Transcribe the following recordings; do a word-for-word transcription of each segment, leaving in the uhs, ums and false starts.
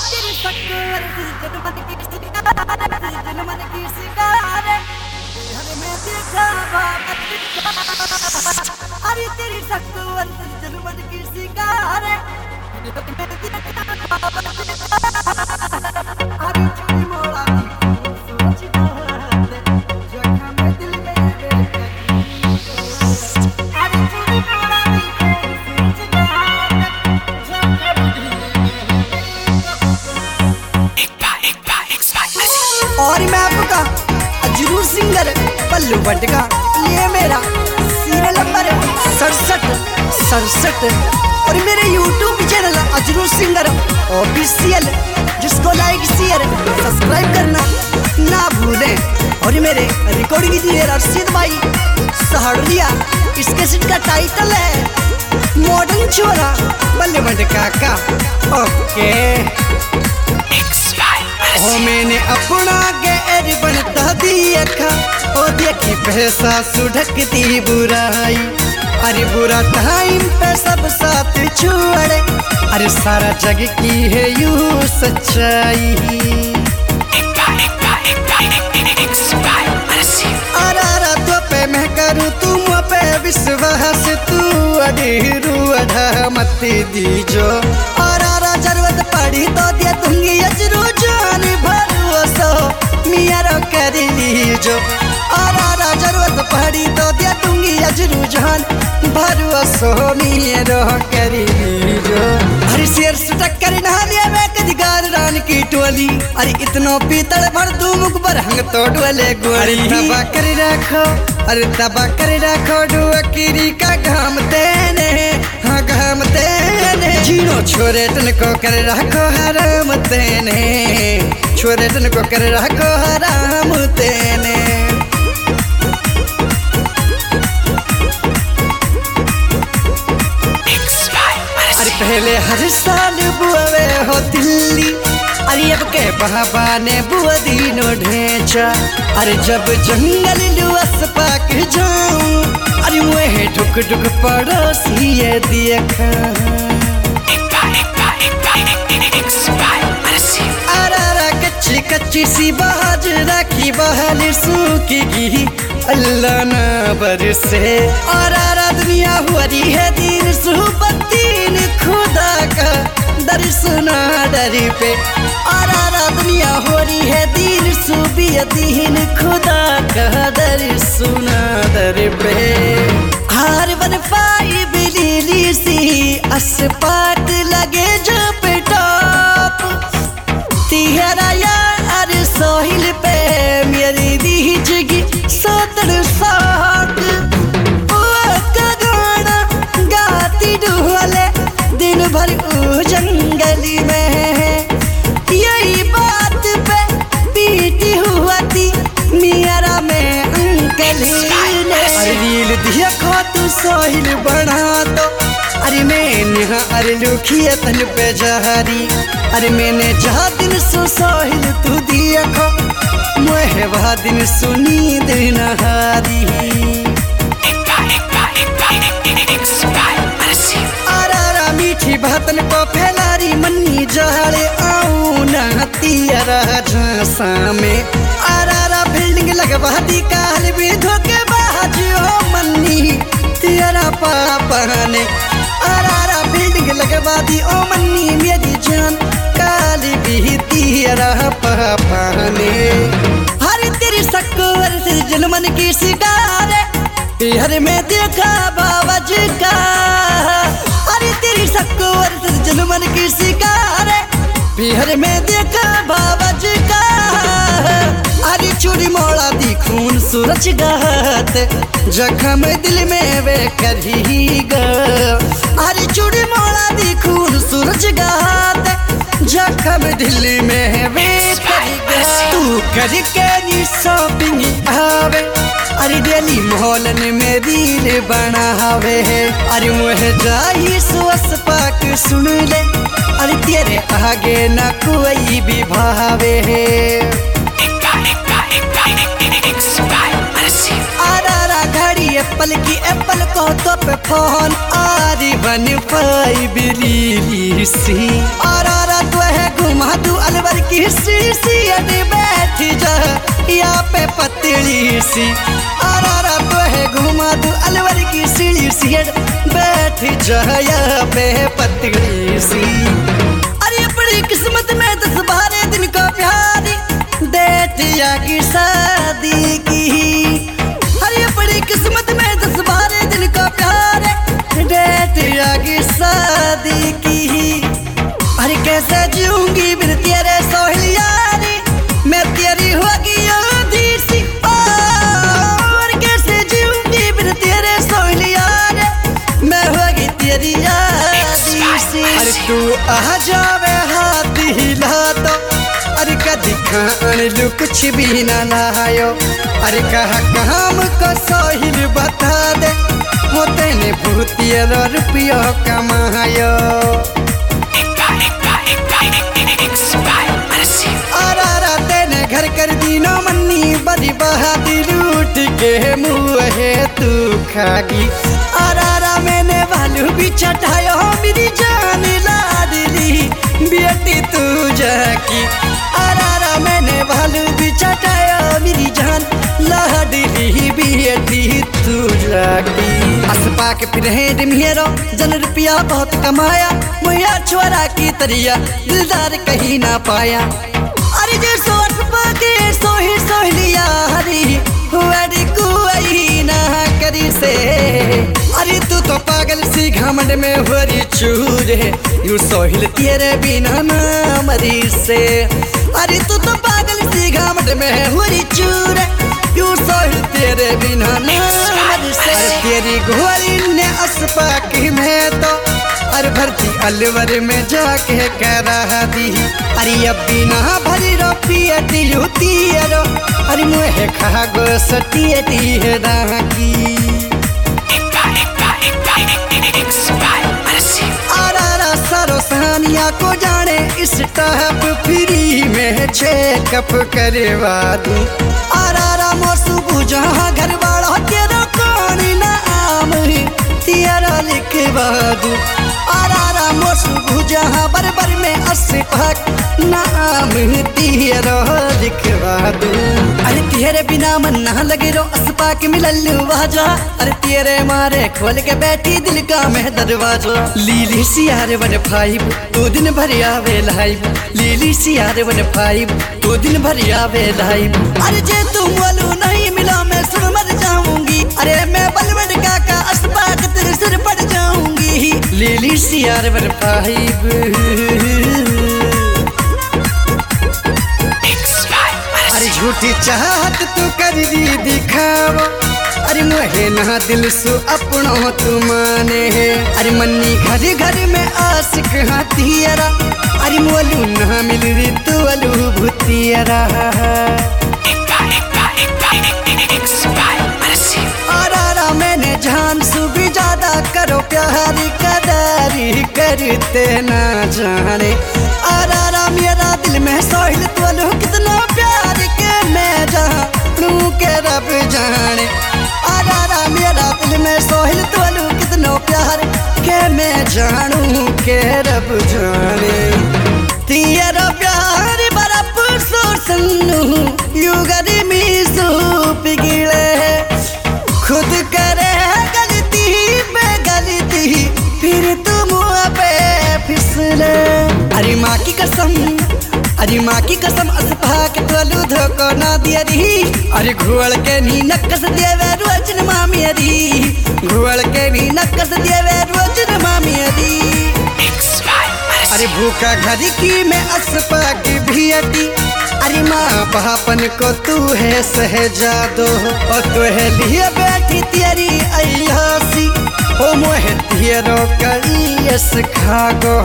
तेरी शक्कर जनमन की सिंगार जनमन की सिंगार हर में देखा बाबा अरे तेरी शक्कर जनमन की सिंगार हर में देखा बाबा अरे चुनी मोड़ा सोच और मैं आपका जरूर सिंगर पल्लू भट्ट का ये मेरा सीरियल नंबर सड़सठ सड़सठ और मेरे यूट्यूब चैनल अजरूर सिंगर ऑफिशियल जिसको लाइक शेयर सब्सक्राइब करना ना भूलें। और मेरे रिकॉर्डिंग इंजीनियर अर्शिद भाई सहाड़िया इसके सीट का टाइटल है मॉडर्न छोरा पल्लू भट्ट काका। ओके ओ मैंने अपना गैर बनता दिया ओ देखी पैसा सुढ़कती बुराई अरे बुरा टाइम पे सब साथ छोड़े अरे सारा जग की है यू सच्चाई। अरारा तो पे मैं करूँ तुम पे विश्वास तू अधीरू अढ़ा मत दीजो अरारा जरूरत पड़ी तो दे दूंगी अजरू जान भरोसा मियारो कर लीजो अरारा जरूरत पड़ी तो दे दूंगी अजरू जान भरोसा मियारो कर लीजो। हर शेर से टक्कर ना लिया मैं कदी गारदान की टोली अरे इतनो पीतल भर दू मुख पर हंग तो डोले गोली तबा कर रखो अरे तबा कर रखो डुअकीरी का घाम तेने हाँ घाम तेने जीनो छोरे तन को कर रखो हराम तेने छोरे तन को कर रखो हराम तेने। अरे पहले हर साल बुआवे हो दिल्ली अरे अब के बाबा ने बुआ दीनो ढेंचा अरे जब जंगल लुअस पाक जाऊं अरे मुहे ठुक ठुक पड़ोसी ये देखा अरारा कच्ची कच्ची सी बाजरा की बहाली सूखी अल्लाह ना बरसे अरारा दुनिया हुरी है दीन सुबतीन खुदा का दर सुना दर पे अरारा दुनिया हो रही है दीन सुबिया दीन खुदा का दर सुना दर पे हार बन पाई बिलीली सी अस्पाट लगे जो पे टॉप तिहरा यार सोहिल पे मेरी दी जगी सतर साग गाना गाती ढोले दिन भर जंगली में यही बात पे पीटी हुआ थी मियारा में अंकल ने अरे रील दिया खो तू सोहिल बना दो अरे मैंने अरे लुखिया तन पे जहारी अरे मैंने जहा दिन सो सोहिल तू दिया खो मोहे वह दिन सुनी दिन हारी अरारा मीठी भातन को फैलारी मन्नी जहाड़े आऊ ना तियारा झांसा में अरारा बिल्डिंग लगवा दी काल भी धोके बाजियो मन्नी तियारा पापा ने अरारा बिल्डिंग लगवा दी ओ मन्नी मेरी जान काल भी तियारा पापा ने हर तेरी शक्कर जनमन की सिंगार हर में देखा बाबा जी का अरे तेरी शक्कर जनमन की सिंगार बिहार में देखा बाबा जी का अरे चूड़ी मोड़ा दी खून सूरज गात जख्म दिल में वे करी गा अरे चूड़ी मोड़ा दी खून सूरज गात जख्म दिल में वे करी गा तू करके नी शॉपिंग आवे अरे डेली मोहल्लन में रील बनावे अरे मुहे जाई सुअस पाक सुन ले अरे तेरे आगे ना कोई भी भावे आरा घड़ी एप्पल की एप्पल को तो पे फोन आरी बन पाई बिली सी आरा तो है घुमा की शीशी अरे बैठ जा या पे पतली सी आरा तो है घुमा दू अलवर की सीढ़ी सी बैठ जा या पे पतली सी। अरे बड़ी किस्मत में दस बारह दिन का प्यार डेट या की शादी की। अरे बड़ी किस्मत में दस बारह दिन का प्यार डेट या की शादी की। अरे कैसे जीऊंगी बिन तेरे सोहलियारी मैं तेरी होगी आधी सी। और कैसे जीऊंगी बिन तेरे सोहलियारी मैं होगी तेरी आधी सी। अरे तू आ जावे हाथ हिला तो अरे कदी खान लू कुछ भी ना लायो। अरे कहा काम को सोहिल बता दे होते ने भूतिया रुपया कमायो। आरा तेने घर कर दीनो मन्नी बड़ी बहादी लूट के मुँह तू खागी। आरा मैंने भालू भी चढ़ायो मेरी जान लाडली बेटी तू जाकी। आरा मैंने भालू भी चढ़ायो मेरी जान लाडली बेटी तू जाकी। असपा के फिर हेरो जन रुपया बहुत कमाया मुया छोरा की तरिया दिलदार कहीं ना पाया। अरे जे सो के सो ही सोहलिया हरी हुआरी कुआई ना करी से। अरे तू तो पागल सी घमंड में हुरी चूर है यू सोहिल तेरे बिना ना मरी से। अरे तू तो पागल सी घमंड में हुरी चूर है यू सोहिल तेरे बिना ना मरी से। तेरी घोरी ने असपा की में तो अरे भरती अलवर में जाके करा दी। अरे अब बिना भरी रो पियती होती रो अरे मुहे खागो सटियती है राकी। आरा सारो सानिया को जाने इस टाप फ्री में चेकअप करवा दूं। आरा मोसू बुझा घर वाला तेरा कौन ना आम तेरा लिखवा दूं। आरा मोसू बुझा बरबर में असफाक नाम तेरा लिखवा दूं। अरे तेरे बिना मन ना लगे रो असपा के मिलल वाजा। अरे तेरे मारे खोल के बैठी दिल का मैं दरवाजा। लीली सियार वन फाइव तू दिन भर आवे लाइव। लीली सियार वन फाइव तू दिन भर आवे लाइव। अरे जे तुम वालू नहीं मिला मैं सुन मर जाऊंगी। अरे मैं बलवड़ काका असपा के तेरे सिर पड़ जाऊंगी। लीली सियार वन फाइव अरे झूठी चाहत तू कर दी दिखावा। अरे मुहे ना दिल सु अपनो तू माने है। अरे मन्नी घर घर में आशिक हाथियारा। अरे मोलू ना मिल रही तू अलू भूतियारा। आरा मैंने जान सु भी ज्यादा करो प्यार कदारी करते ना जाने। आरा मेरा दिल में सोहिल तू अलू कितना प्यार के मैं जानू के रब जाने। आरा मेरा दिल में सोहिल तू अलू कितना प्यार के मैं जानू के रब जाने। तेरा प्यार बड़ा पुरसों सन्नू यू गरी मीसू पिघले खुद करे गलती पे गलती फिर तुम पे फिसले। अरे माँ की कसम अरे माँ की कसम असफा के तोलू धोको ना दिया दी। अरे घुवड़ के नी नक्कस देवे रोजन मामी अरी। घुवड़ के नी नक्कस देवे रोजन मामी अरी। अरे भूखा घर की मैं असफा की भी अटी। अरे माँ पापन को तू है सहजादो और तू है लिए बैठी तेरी अयासी। ओ मोहे तेरो करियस खागो।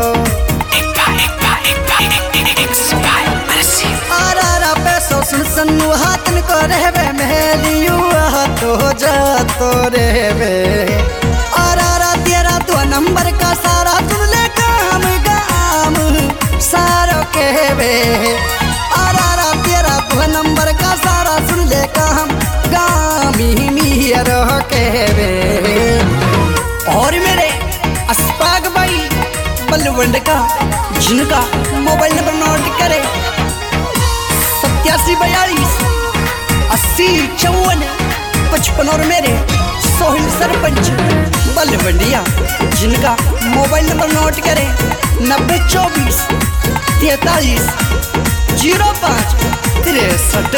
आरा पैसों सुन सन्नू हाथन को रहवे महलियू तो जा तो रहवे। आरा तेरा तो नंबर का सारा सुन ले काम गाम सारो कहवे। आरा तेरा तो नंबर का सारा सुन ले काम गामी मियरो कहवे। और मेरे अस्पाग भाई बलवंड का जिनका मोबाइल नंबर नोट करे सत्यासी बयालीस अस्सी चौवन पचपन और मेरे सोहिल सरपंच बलवंडिया, जिनका मोबाइल नंबर नोट करे नब्बे चौबीस तैतालीस जीरो पाँच तिरसठ।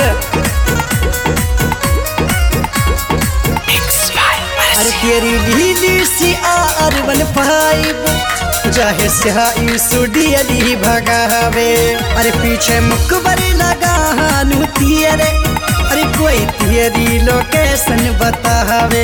अरे तेरी लीली सी आर वन फाइव चाहे स्याही सुडियली भगावे, अरे पीछे मुकबरी लगा हानु तेरे, अरे कोई तेरी लोकेशन बतावे।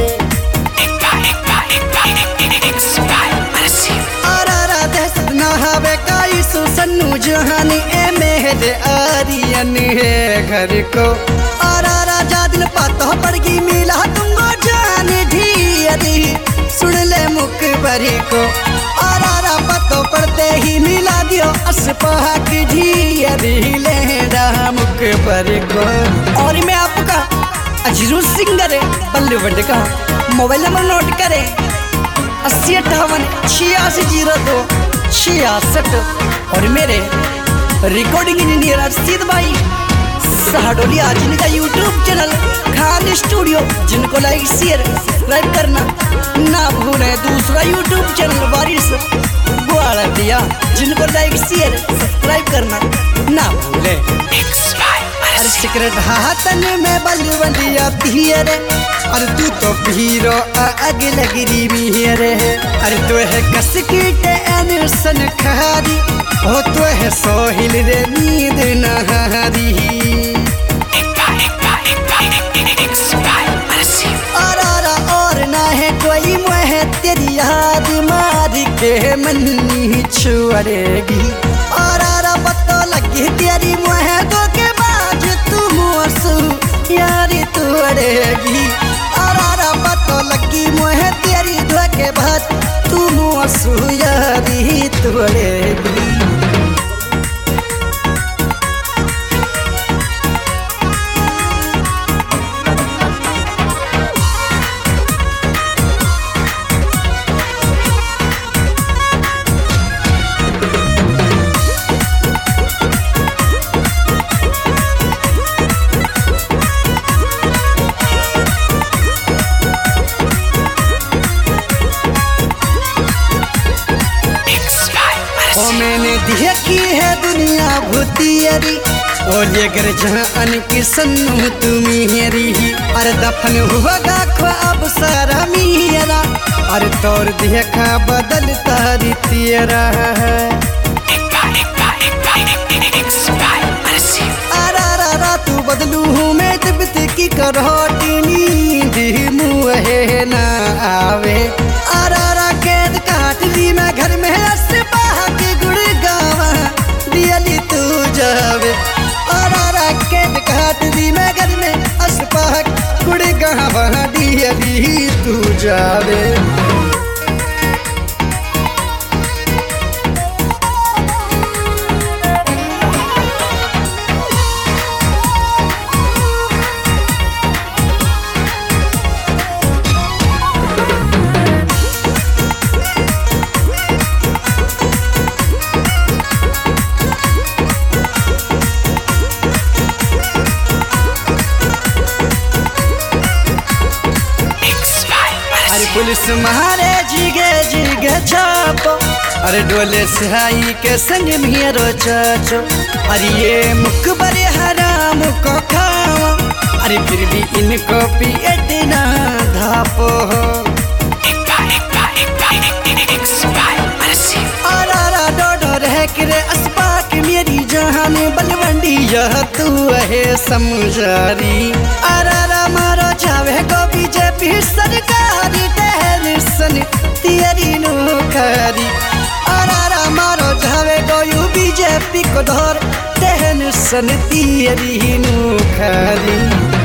आरारा दहशत ना हवे काई सुसन्नु जहानी ए मेहद आरियन है घर को, आरारा जादिन पातो पड़गी मिला तुमको जान ढियरी सुन ले मुकबरी को, आरारा पतो पड़ते ही मिला दियो असपा की ढियरी ले रहा मुकबरी को। और मैं आपका अजरू सिंगर बल्लवंड का मोबाइल नंबर नोट करे अस्सी अट्ठावन छियासी जीरो दो छियासठ, और मेरे रिकॉर्डिंग इंजीनियर अर्षिद भाई साहडोलिया, जिनका यूट्यूब चैनल खान स्टूडियो, जिनको लाइक शेयर सब्सक्राइब करना ना भूलें। दूसरा यूट्यूब चैनल वारिस ग्वालिया, जिनको लाइक शेयर सब्सक्राइब करना ना भूलें। अरे सिगरेट हाथन में बलवंडिया पियरे, अरे तू तो भीरो आग लगरी मियरे, अरे तू है कस की टेंशन खारी, हो तो है सोहिल रे नींद नहारी। आरारा और ना है कोई मोह तेरी याद मार के मन्नी छुड़ेगी, आरारा पतो लगी तेरी मोह दो के बाद तू मुसु यारी तोड़ेगी, आरारा पतो लगी मोह तेरी दो के बाद तू मुसु यारी तोड़ेगी। ओ मैंने देखी है दुनिया भूतियरी, और ये घर जहान की सन्नु तुम्हेरी, अरे दफन हुआ ख्वाब सारा मेरा, अरे तौर देखा बदल तारी तेरा। आरारा तू बदलू हूँ मैं तिब्बत की करोटी नींद मुँह ना आवे, आरारा कैद काट ली मैं घर में असपा के गुड़ गावा दियली तू जावे, आरारा कैद काट ली मैं घर में असपा गुड़ गावा दियली तू जावे। पुलिस मारे जिगे जिगे छापो, अरे डोले सिहाई के संग मेरो चाचो, अरे ये मुकबरे हराम को खावा, अरे फिर भी इनको पियट ना धापो। आरारा डोडो रह करे अस्पाक मेरी जहान बलवंडिया तू है समझारी, आरारा मारो जावे को बीजेपी सरकारी टेंशन तेरी नौकरी, आरारा मारो जावे को यू बीजेपी को धर टेंशन तेरी नौकरी।